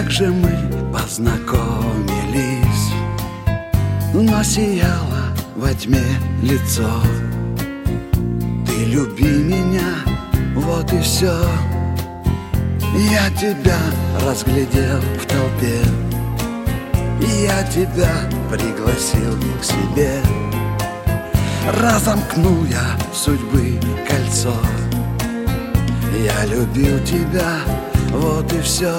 Как же мы познакомились, но сияло во тьме лицо. Ты люби меня, вот и все. Я тебя разглядел в толпе, я тебя пригласил к себе. Разомкнул я судьбы кольцо. Я любил тебя, вот и все.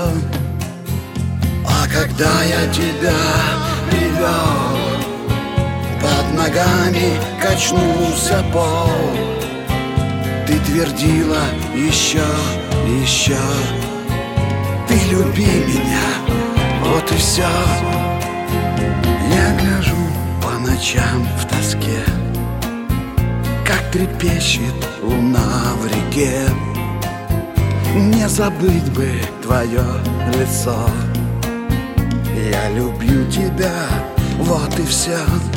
А когда я тебя привел, под ногами качнулся пол. Ты твердила еще, еще: ты люби меня, вот и все. Я гляжу по ночам в тоске, как трепещет луна в реке. Не забыть бы твое лицо. Я люблю тебя, вот и все.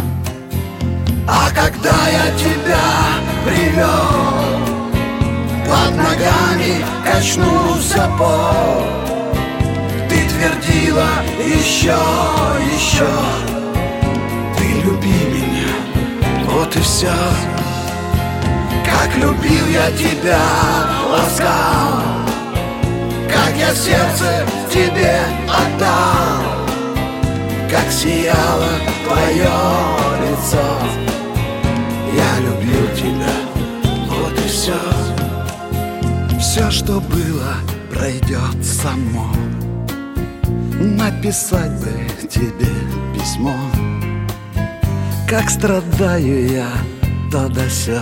А когда я тебя привел, под ногами качнулся пол. Ты твердила еще, еще: ты люби меня, вот и все. Как любил я тебя, ласкал, как я сердце тебе отдал, как сияло твое лицо. Я любил тебя, вот и все. Все, что было, пройдет само. Написать бы тебе письмо, как страдаю я, то да сё.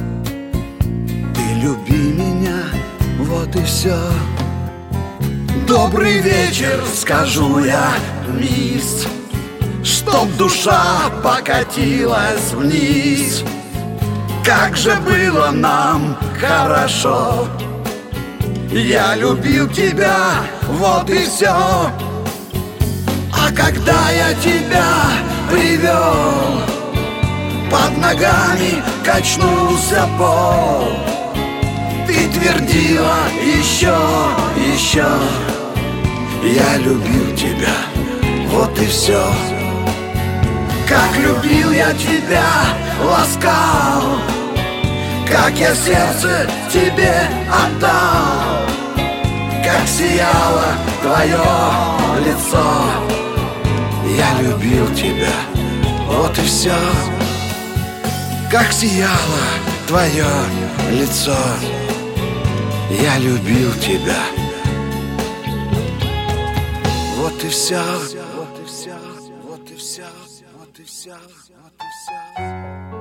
Ты люби меня, вот и все. Добрый вечер, скажу я, мисс, чтоб душа покатилась вниз. Как же было нам хорошо. Я любил тебя, вот и все. А когда я тебя привел, под ногами качнулся пол. Ты твердила еще, еще: я любил тебя, вот и все. Как любил я тебя, ласкал, как я сердце тебе отдал, как сияло твое лицо. Я любил тебя, вот и все. Как сияло твое лицо. Я любил тебя, вот и все. Вот и все, вот и все, вот и все, вот и все.